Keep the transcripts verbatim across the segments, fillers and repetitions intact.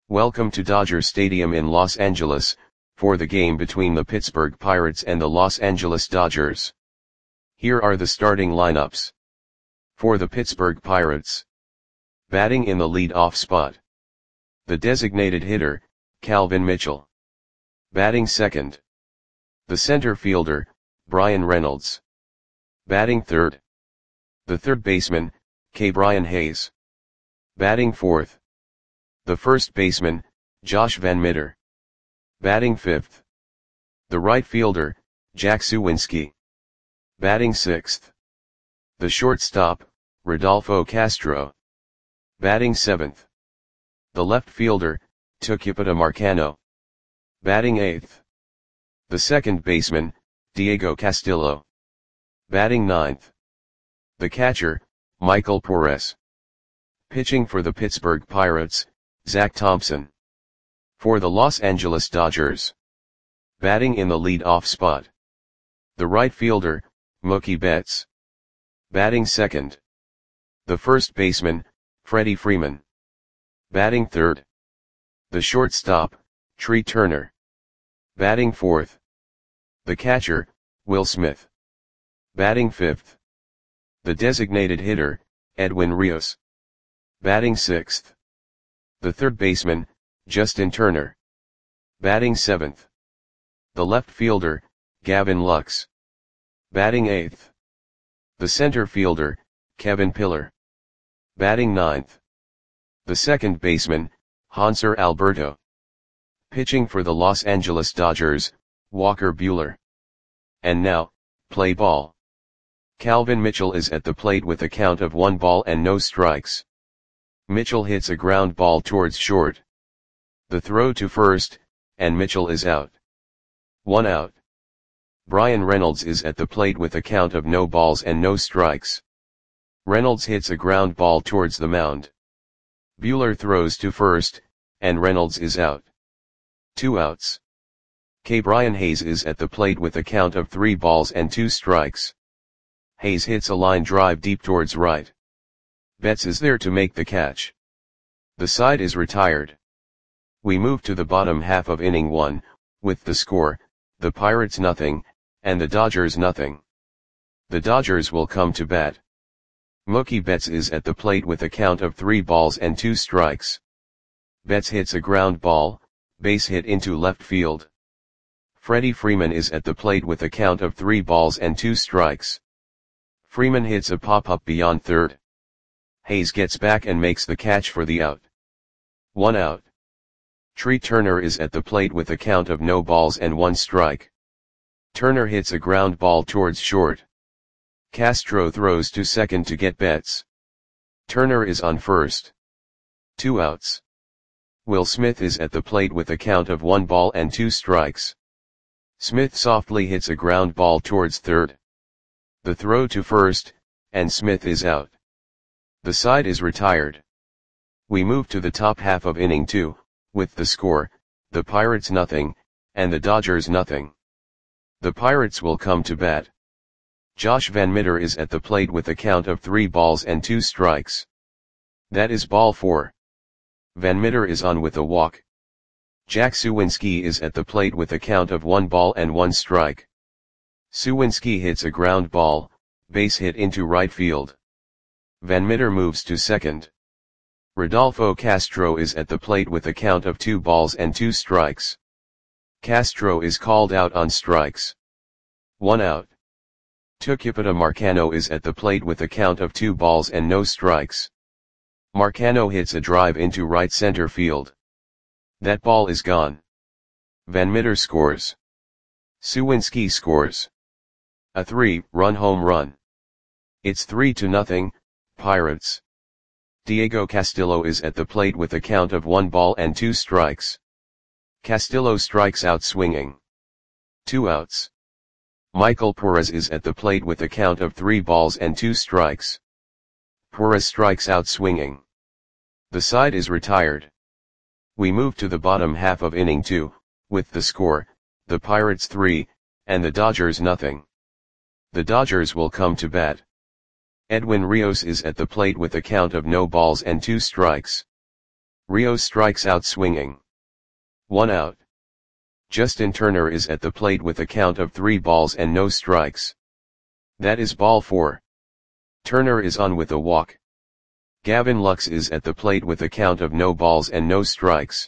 Welcome to Dodger Stadium in Los Angeles, for the game between the Pittsburgh Pirates and the Los Angeles Dodgers. Here are the starting lineups. For the Pittsburgh Pirates. Batting in the lead-off spot. The designated hitter, Calvin Mitchell. Batting second. The center fielder, Bryan Reynolds. Batting third. The third baseman, Ke'Bryan Hayes. Batting fourth. The first baseman, Josh VanMeter. Batting fifth. The right fielder, Jack Suwinski. Batting sixth. The shortstop, Rodolfo Castro. Batting seventh. The left fielder, Tucupita Marcano. Batting eighth. The second baseman, Diego Castillo. Batting ninth. The catcher, Michael Porras. Pitching for the Pittsburgh Pirates, Zach Thompson. For the Los Angeles Dodgers. Batting in the lead-off spot. The right fielder, Mookie Betts. Batting second. The first baseman, Freddie Freeman. Batting third. The shortstop, Trea Turner. Batting fourth. The catcher, Will Smith. Batting fifth. The designated hitter, Edwin Rios. Batting sixth. The third baseman, Justin Turner. Batting seventh. The left fielder, Gavin Lux. Batting eighth. The center fielder, Kevin Pillar. Batting ninth. The second baseman, Hanser Alberto. Pitching for the Los Angeles Dodgers, Walker Buehler. And now, play ball. Calvin Mitchell is at the plate with a count of one ball and no strikes. Mitchell hits a ground ball towards short. The throw to first, and Mitchell is out. One out. Bryan Reynolds is at the plate with a count of no balls and no strikes. Reynolds hits a ground ball towards the mound. Buehler throws to first, and Reynolds is out. Two outs. Ke'Bryan Hayes is at the plate with a count of three balls and two strikes. Hayes hits a line drive deep towards right. Betts is there to make the catch. The side is retired. We move to the bottom half of inning one, with the score, the Pirates nothing, and the Dodgers nothing. The Dodgers will come to bat. Mookie Betts is at the plate with a count of three balls and two strikes. Betts hits a ground ball, base hit into left field. Freddie Freeman is at the plate with a count of three balls and two strikes. Freeman hits a pop-up beyond third. Hayes gets back and makes the catch for the out. One out. Trea Turner is at the plate with a count of no balls and one strike. Turner hits a ground ball towards short. Castro throws to second to get Betts. Turner is on first. Two outs. Will Smith is at the plate with a count of one ball and two strikes. Smith softly hits a ground ball towards third. The throw to first, and Smith is out. The side is retired. We move to the top half of inning two, with the score, the Pirates nothing, and the Dodgers nothing. The Pirates will come to bat. Josh VanMeter is at the plate with a count of three balls and two strikes. That is ball four. VanMeter is on with a walk. Jack Suwinski is at the plate with a count of one ball and one strike. Suwinski hits a ground ball, base hit into right field. VanMeter moves to second. Rodolfo Castro is at the plate with a count of two balls and two strikes. Castro is called out on strikes. One out. Tucupita Marcano is at the plate with a count of two balls and no strikes. Marcano hits a drive into right center field. That ball is gone. VanMeter scores. Suwinski scores. A three-run home run. It's three to nothing, Pirates. Diego Castillo is at the plate with a count of one ball and two strikes. Castillo strikes out swinging. Two outs. Michael Porras is at the plate with a count of three balls and two strikes. Porras strikes out swinging. The side is retired. We move to the bottom half of inning two, with the score, the Pirates three, and the Dodgers nothing. The Dodgers will come to bat. Edwin Rios is at the plate with a count of no balls and two strikes. Rios strikes out swinging. One out. Justin Turner is at the plate with a count of three balls and no strikes. That is ball four. Turner is on with a walk. Gavin Lux is at the plate with a count of no balls and no strikes.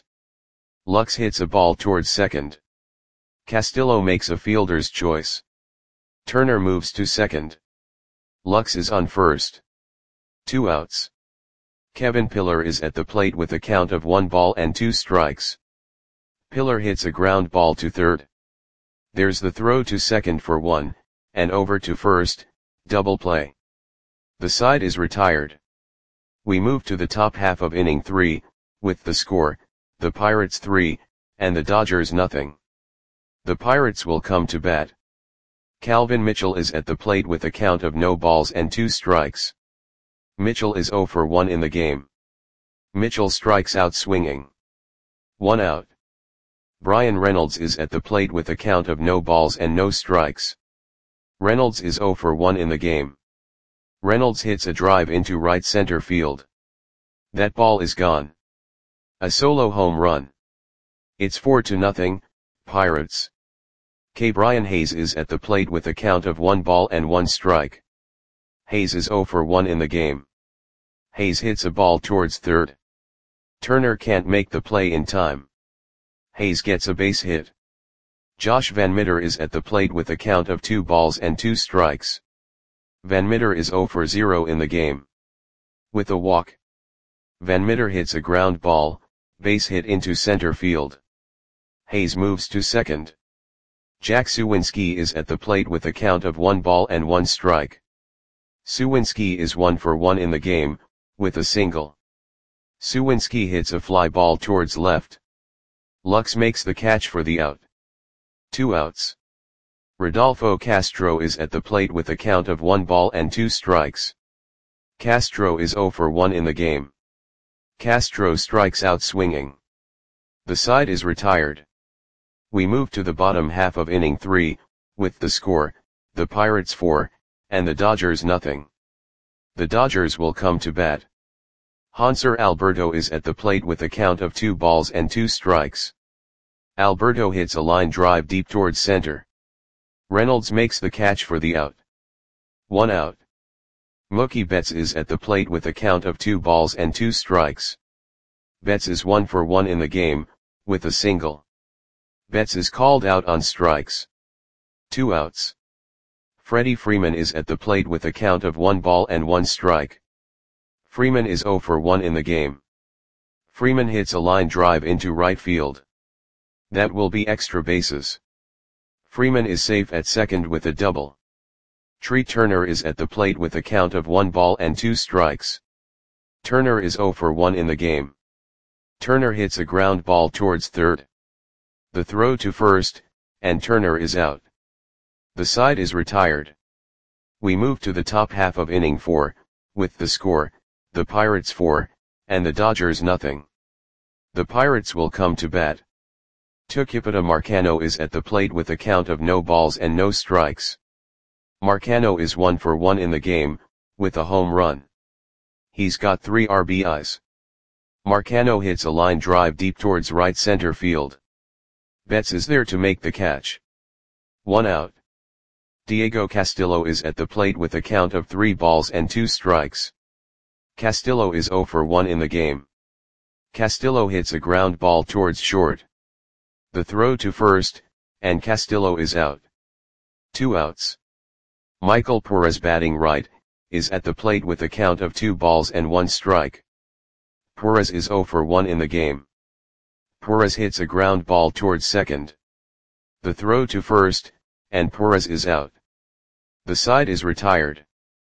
Lux hits a ball towards second. Castillo makes a fielder's choice. Turner moves to second. Lux is on first. Two outs. Kevin Pillar is at the plate with a count of one ball and two strikes. Pillar hits a ground ball to third. There's the throw to second for one, and over to first, double play. The side is retired. We move to the top half of inning three, with the score, the Pirates three, and the Dodgers nothing. The Pirates will come to bat. Calvin Mitchell is at the plate with a count of no balls and two strikes. Mitchell is oh for one in the game. Mitchell strikes out swinging. One out. Brian Reynolds is at the plate with a count of no balls and no strikes. Reynolds is oh for one in the game. Reynolds hits a drive into right center field. That ball is gone. A solo home run. It's four to nothing, Pirates. K. Brian Hayes is at the plate with a count of one ball and one strike. Hayes is oh for one in the game. Hayes hits a ball towards third. Turner can't make the play in time. Hayes gets a base hit. Josh Van Meter is at the plate with a count of two balls and two strikes. Van Meter is oh for zero in the game. With a walk. Van Meter hits a ground ball, base hit into center field. Hayes moves to second. Jack Suwinski is at the plate with a count of one ball and one strike. Suwinski is one for one in the game, with a single. Suwinski hits a fly ball towards left. Lux makes the catch for the out. Two outs. Rodolfo Castro is at the plate with a count of one ball and two strikes. Castro is oh for one in the game. Castro strikes out swinging. The side is retired. We move to the bottom half of inning three, with the score, the Pirates four, and the Dodgers nothing. The Dodgers will come to bat. Hanser Alberto is at the plate with a count of two balls and two strikes. Alberto hits a line drive deep towards center. Reynolds makes the catch for the out. One out. Mookie Betts is at the plate with a count of two balls and two strikes. Betts is one for one in the game, with a single. Betts is called out on strikes. Two outs. Freddie Freeman is at the plate with a count of one ball and one strike. Freeman is oh for one in the game. Freeman hits a line drive into right field. That will be extra bases. Freeman is safe at second with a double. Tree Turner is at the plate with a count of one ball and two strikes. Turner is oh for one in the game. Turner hits a ground ball towards third. The throw to first, and Turner is out. The side is retired. We move to the top half of inning four, with the score, the Pirates four, and the Dodgers nothing. The Pirates will come to bat. Tucupita Marcano is at the plate with a count of no balls and no strikes. Marcano is one for one in the game, with a home run. He's got three R B Is. Marcano hits a line drive deep towards right center field. Betts is there to make the catch. One out. Diego Castillo is at the plate with a count of three balls and two strikes. Castillo is oh for one in the game. Castillo hits a ground ball towards short. The throw to first, and Castillo is out. Two outs. Michael Perez batting right, is at the plate with a count of two balls and one strike. Perez is oh for one in the game. Perez hits a ground ball towards second. The throw to first, and Perez is out. The side is retired.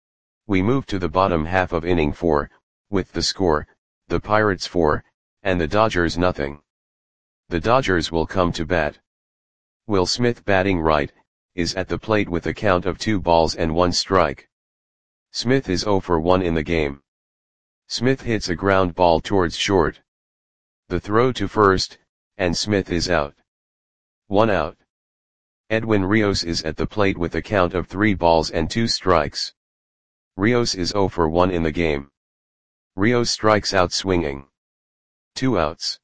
We move to the bottom half of inning four, with the score, the Pirates four, and the Dodgers nothing. The Dodgers will come to bat. Will Smith batting right, is at the plate with a count of two balls and one strike. Smith is oh for one in the game. Smith hits a ground ball towards short. The throw to first, and Smith is out. One out. Edwin Rios is at the plate with a count of three balls and two strikes. Rios is oh for one in the game. Rios strikes out swinging. Two outs.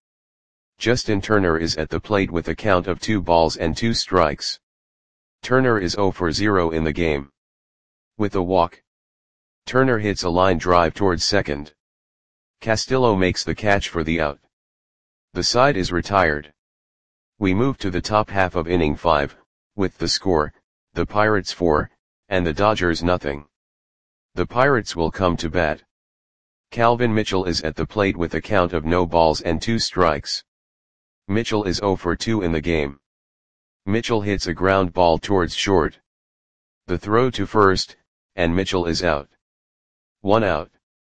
Justin Turner is at the plate with a count of two balls and two strikes. Turner is zero for zero in the game. With a walk, Turner hits a line drive towards second. Castillo makes the catch for the out. The side is retired. We move to the top half of inning five, with the score, the Pirates four, and the Dodgers nothing. The Pirates will come to bat. Calvin Mitchell is at the plate with a count of no balls and two strikes. Mitchell is zero for two in the game. Mitchell hits a ground ball towards short. The throw to first, and Mitchell is out. One out.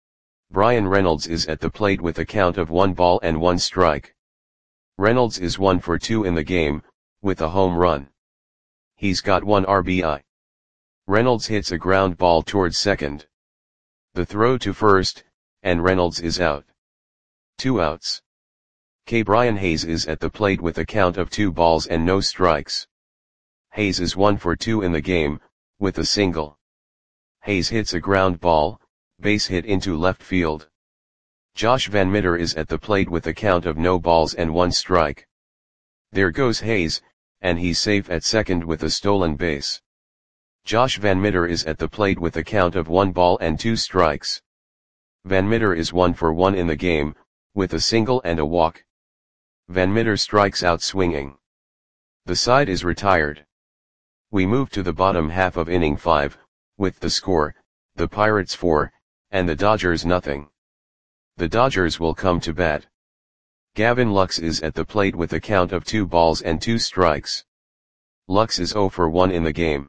Bryan Reynolds is at the plate with a count of one ball and one strike. Reynolds is one for two in the game, with a home run. He's got one R B I. Reynolds hits a ground ball towards second. The throw to first, and Reynolds is out. Two outs. Ke'Bryan Hayes is at the plate with a count of two balls and no strikes. Hayes is one for two in the game, with a single. Hayes hits a ground ball, base hit into left field. Josh Van Meter is at the plate with a count of no balls and one strike. There goes Hayes, and he's safe at second with a stolen base. Josh Van Meter is at the plate with a count of one ball and two strikes. Van Meter is one for one in the game, with a single and a walk. Van Meter strikes out swinging. The side is retired. We move to the bottom half of inning five, with the score, the Pirates four, and the Dodgers nothing. The Dodgers will come to bat. Gavin Lux is at the plate with a count of two balls and two strikes. Lux is zero for one in the game.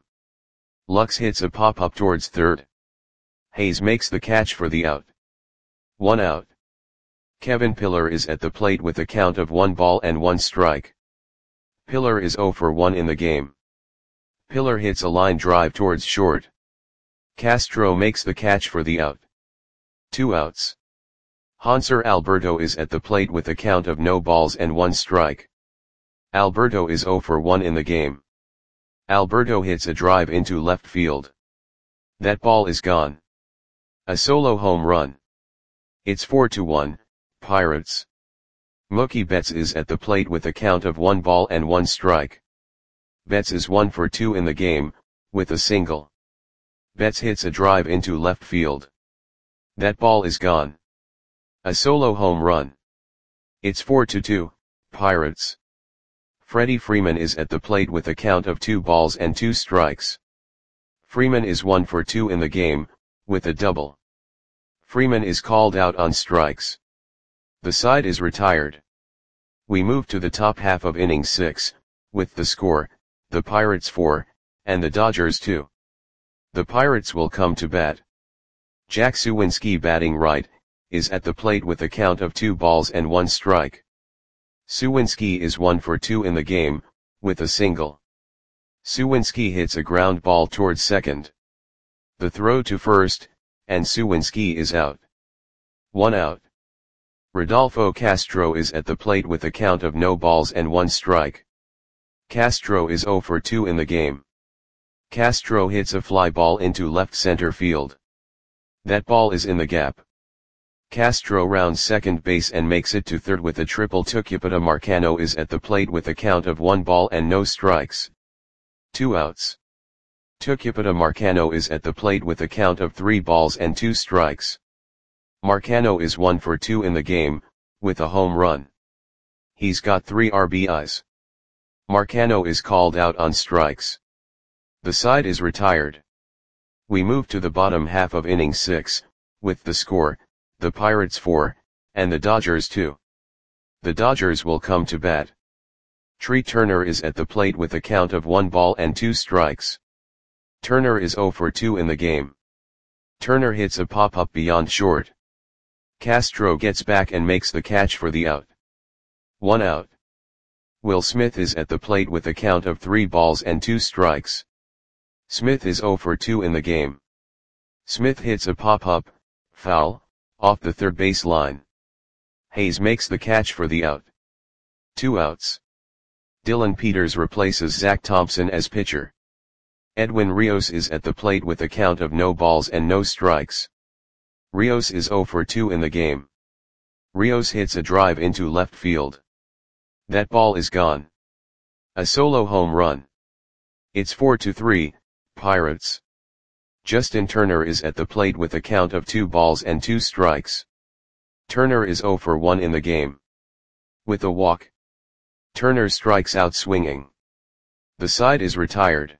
Lux hits a pop-up towards third. Hayes makes the catch for the out. One out. Kevin Pillar is at the plate with a count of one ball and one strike. Pillar is zero for one in the game. Pillar hits a line drive towards short. Castro makes the catch for the out. Two outs. Hanser Alberto is at the plate with a count of no balls and one strike. Alberto is zero for one in the game. Alberto hits a drive into left field. That ball is gone. A solo home run. It's four to one, Pirates. Mookie Betts is at the plate with a count of one ball and one strike. Betts is one for two in the game, with a single. Betts hits a drive into left field. That ball is gone. A solo home run. It's four to two, Pirates. Freddie Freeman is at the plate with a count of two balls and two strikes. Freeman is one for two in the game, with a double. Freeman is called out on strikes. The side is retired. We move to the top half of inning six, with the score, the Pirates four, and the Dodgers two. The Pirates will come to bat. Jack Suwinski, batting right, is at the plate with a count of two balls and one strike. Suwinski is one for two in the game, with a single. Suwinski hits a ground ball towards second. The throw to first, and Suwinski is out. One out. Rodolfo Castro is at the plate with a count of no balls and one strike. Castro is zero for two in the game. Castro hits a fly ball into left center field. That ball is in the gap. Castro rounds second base and makes it to third with a triple. Tucupita Marcano is at the plate with a count of one ball and no strikes. Two outs. Tucupita Marcano is at the plate with a count of three balls and two strikes. Marcano is one for two in the game, with a home run. He's got three R B Is. Marcano is called out on strikes. The side is retired. We move to the bottom half of inning six, with the score, the Pirates four, and the Dodgers two. The Dodgers will come to bat. Tree Turner is at the plate with a count of one ball and two strikes. Turner is zero for two in the game. Turner hits a pop-up beyond short. Castro gets back and makes the catch for the out. One out. Will Smith is at the plate with a count of three balls and two strikes. Smith is zero for two in the game. Smith hits a pop-up, foul, off the third base line. Hayes makes the catch for the out. Two outs. Dylan Peters replaces Zach Thompson as pitcher. Edwin Rios is at the plate with a count of no balls and no strikes. Rios is zero for two in the game. Rios hits a drive into left field. That ball is gone. A solo home run. It's four to three, Pirates. Justin Turner is at the plate with a count of two balls and two strikes. Turner is zero for one in the game. With a walk, Turner strikes out swinging. The side is retired.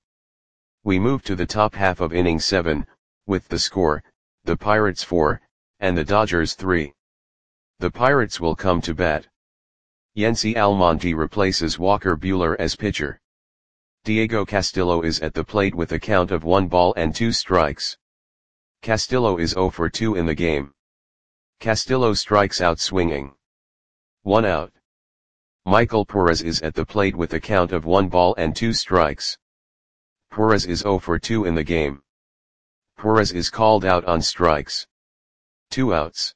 We move to the top half of inning seven, with the score, the Pirates four, and the Dodgers three. The Pirates will come to bat. Yency Almonte replaces Walker Buehler as pitcher. Diego Castillo is at the plate with a count of one ball and two strikes. Castillo is zero for two in the game. Castillo strikes out swinging. One out. Michael Perez is at the plate with a count of one ball and two strikes. Perez is zero for two in the game. Perez is called out on strikes. Two outs.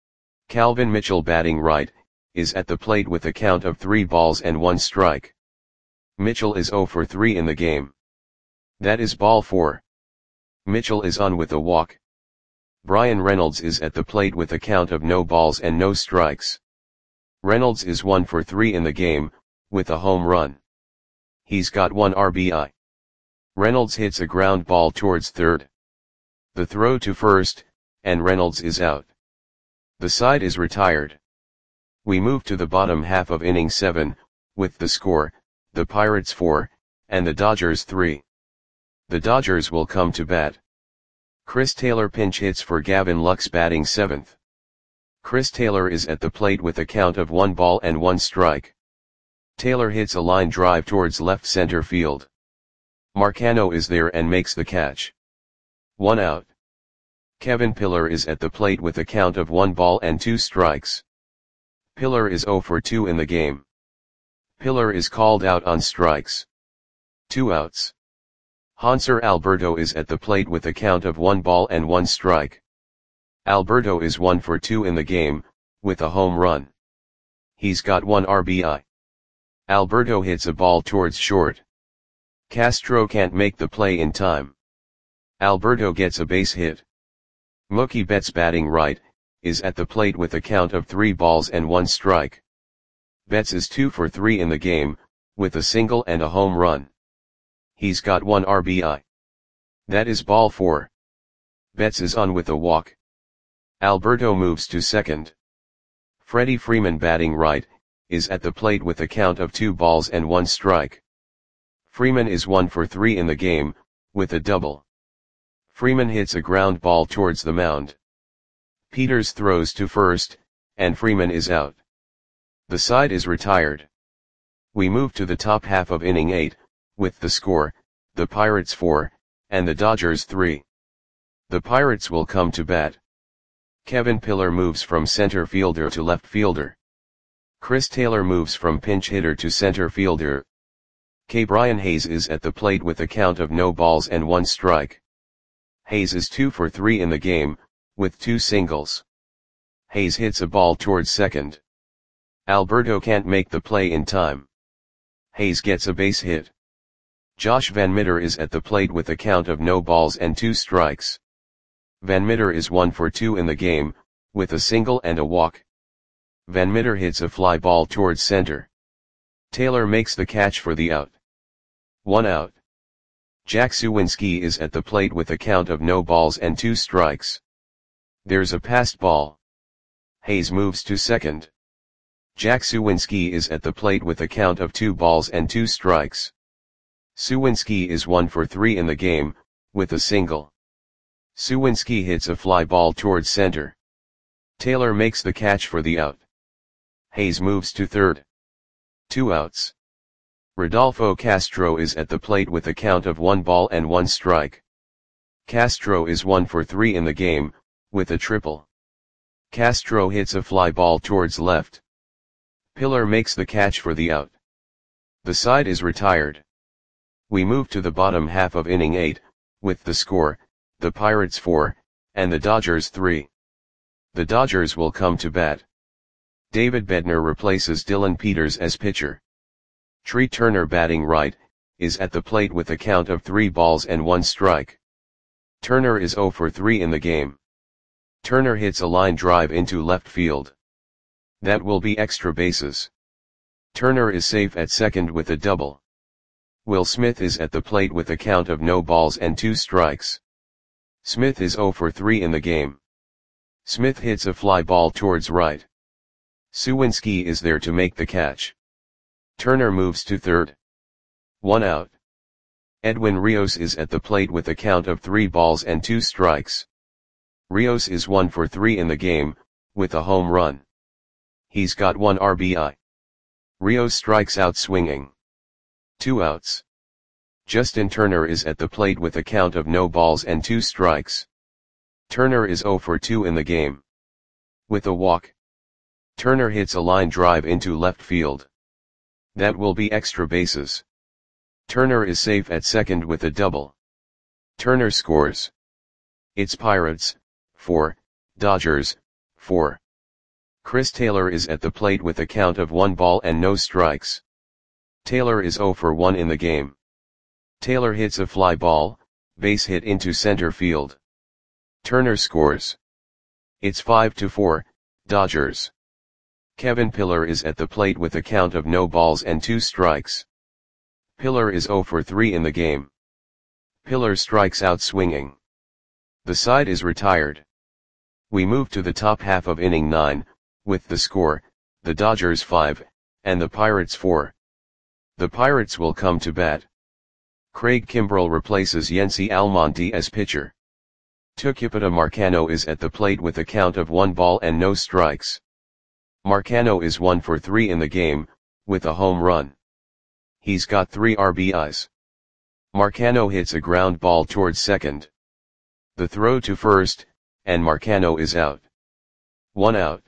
Calvin Mitchell, batting right, is at the plate with a count of three balls and one strike. Mitchell is zero for three in the game. That is ball four. Mitchell is on with a walk. Bryan Reynolds is at the plate with a count of no balls and no strikes. Reynolds is one for three in the game, with a home run. He's got one R B I. Reynolds hits a ground ball towards third. The throw to first, and Reynolds is out. The side is retired. We move to the bottom half of inning seven, with the score, the Pirates four, and the Dodgers three. The Dodgers will come to bat. Chris Taylor pinch hits for Gavin Lux, batting seventh. Chris Taylor is at the plate with a count of one ball and one strike. Taylor hits a line drive towards left center field. Marcano is there and makes the catch. One out. Kevin Pillar is at the plate with a count of one ball and two strikes. Pillar is zero for two in the game. Pillar is called out on strikes. Two outs. Hanser Alberto is at the plate with a count of one ball and one strike. Alberto is one for two in the game, with a home run. He's got one R B I. Alberto hits a ball towards short. Castro can't make the play in time. Alberto gets a base hit. Mookie Betts, batting right, is at the plate with a count of three balls and one strike. Betts is two for three in the game, with a single and a home run. He's got one R B I. That is ball four. Betts is on with a walk. Alberto moves to second. Freddie Freeman, batting right, is at the plate with a count of two balls and one strike. Freeman is one for three in the game, with a double. Freeman hits a ground ball towards the mound. Peters throws to first, and Freeman is out. The side is retired. We move to the top half of inning eight, with the score, the Pirates four, and the Dodgers three. The Pirates will come to bat. Kevin Pillar moves from center fielder to left fielder. Chris Taylor moves from pinch hitter to center fielder. K. Brian Hayes is at the plate with a count of no balls and one strike. Hayes is two for three in the game, with two singles. Hayes hits a ball towards second. Alberto can't make the play in time. Hayes gets a base hit. Josh Van Meter is at the plate with a count of no balls and two strikes. Van Meter is one for two in the game, with a single and a walk. Van Meter hits a fly ball towards center. Taylor makes the catch for the out. One out. Jack Suwinski is at the plate with a count of no balls and two strikes. There's a passed ball. Hayes moves to second. Jack Suwinski is at the plate with a count of two balls and two strikes. Suwinski is one for three in the game, with a single. Suwinski hits a fly ball towards center. Taylor makes the catch for the out. Hayes moves to third. Two outs. Rodolfo Castro is at the plate with a count of one ball and one strike. Castro is one for three in the game, with a triple. Castro hits a fly ball towards left. Pillar makes the catch for the out. The side is retired. We move to the bottom half of inning eight, with the score, the Pirates four, and the Dodgers three. The Dodgers will come to bat. David Bednar replaces Dylan Peters as pitcher. Tree Turner, batting right, is at the plate with a count of three balls and one strike. Turner is zero for three in the game. Turner hits a line drive into left field. That will be extra bases. Turner is safe at second with a double. Will Smith is at the plate with a count of no balls and two strikes. Smith is zero for three in the game. Smith hits a fly ball towards right. Suwinski is there to make the catch. Turner moves to third. One out. Edwin Rios is at the plate with a count of three balls and two strikes. Rios is one for three in the game, with a home run. He's got one R B I. Rios strikes out swinging. Two outs. Justin Turner is at the plate with a count of no balls and two strikes. Turner is zero for two in the game. With a walk. Turner hits a line drive into left field. That will be extra bases. Turner is safe at second with a double. Turner scores. It's Pirates, four, Dodgers, four. Chris Taylor is at the plate with a count of one ball and no strikes. Taylor is zero for one in the game. Taylor hits a fly ball, base hit into center field. Turner scores. It's five to four, Dodgers. Kevin Pillar is at the plate with a count of no balls and two strikes. Pillar is zero for three in the game. Pillar strikes out swinging. The side is retired. We move to the top half of inning nine, with the score, the Dodgers five, and the Pirates four. The Pirates will come to bat. Craig Kimbrell replaces Yency Almonte as pitcher. Tucupita Marcano is at the plate with a count of one ball and no strikes. Marcano is one for three in the game, with a home run. He's got three R B Is. Marcano hits a ground ball towards second. The throw to first, and Marcano is out. One out.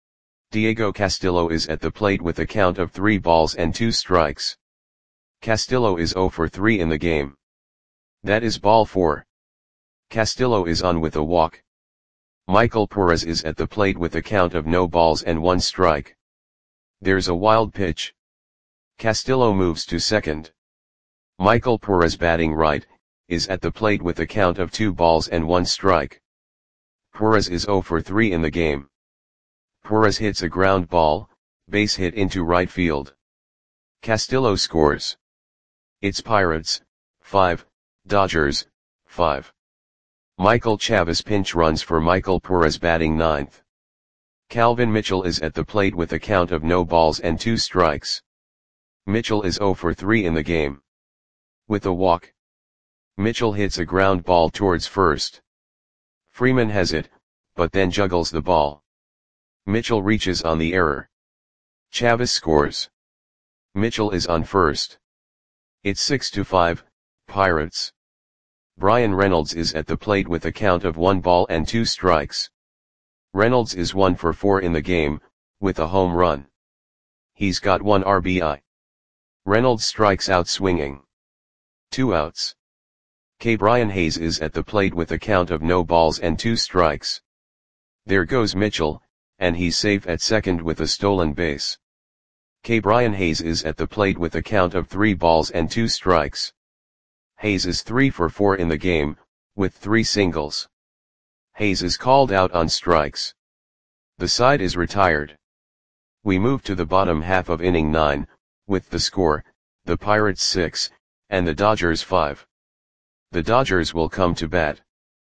Diego Castillo is at the plate with a count of three balls and two strikes. Castillo is zero for three in the game. That is ball four. Castillo is on with a walk. Michael Perez is at the plate with a count of no balls and one strike. There's a wild pitch. Castillo moves to second. Michael Perez, batting right, is at the plate with a count of two balls and one strike. Perez is zero for three in the game. Perez hits a ground ball, base hit into right field. Castillo scores. It's Pirates, five, Dodgers, five. Michael Chavis pinch runs for Michael Perez, batting ninth. Calvin Mitchell is at the plate with a count of no balls and two strikes. Mitchell is zero for three in the game. With a walk. Mitchell hits a ground ball towards first. Freeman has it, but then juggles the ball. Mitchell reaches on the error. Chavis scores. Mitchell is on first. It's six to five, Pirates. Brian Reynolds is at the plate with a count of one ball and two strikes. Reynolds is one for four in the game, with a home run. He's got one R B I. Reynolds strikes out swinging. Two outs. K. Brian Hayes is at the plate with a count of no balls and two strikes. There goes Mitchell, and he's safe at second with a stolen base. K. Brian Hayes is at the plate with a count of three balls and two strikes. Hayes is three for four in the game, with three singles. Hayes is called out on strikes. The side is retired. We move to the bottom half of inning nine, with the score, the Pirates six, and the Dodgers five. The Dodgers will come to bat.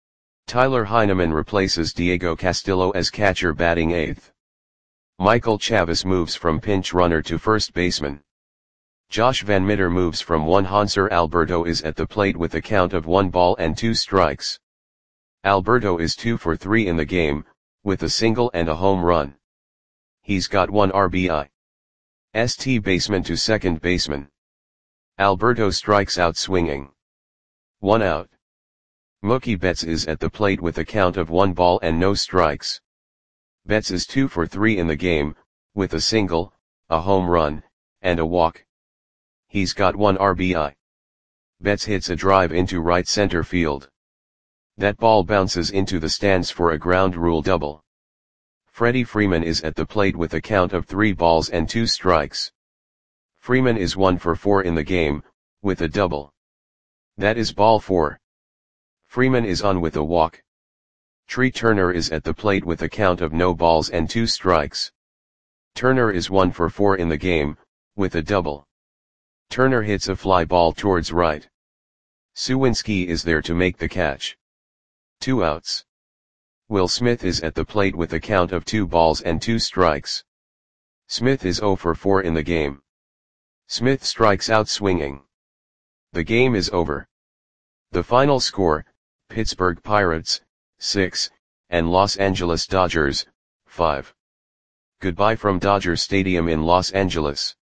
Tyler Heineman replaces Diego Castillo as catcher, batting eighth. Michael Chavis moves from pinch runner to first baseman. Josh Van Mitter moves from one. Hanser Alberto is at the plate with a count of one ball and two strikes. Alberto is two for three in the game, with a single and a home run. He's got one R B I. St. baseman to second baseman. Alberto strikes out swinging. One out. Mookie Betts is at the plate with a count of one ball and no strikes. Betts is two for three in the game, with a single, a home run, and a walk. He's got one R B I. Betts hits a drive into right center field. That ball bounces into the stands for a ground rule double. Freddie Freeman is at the plate with a count of three balls and two strikes. Freeman is one for four in the game, with a double. That is ball four. Freeman is on with a walk. Tree Turner is at the plate with a count of no balls and two strikes. Turner is one for four in the game, with a double. Turner hits a fly ball towards right. Suwinski is there to make the catch. Two outs. Will Smith is at the plate with a count of two balls and two strikes. Smith is zero for four in the game. Smith strikes out swinging. The game is over. The final score, Pittsburgh Pirates, six, and Los Angeles Dodgers, five. Goodbye from Dodger Stadium in Los Angeles.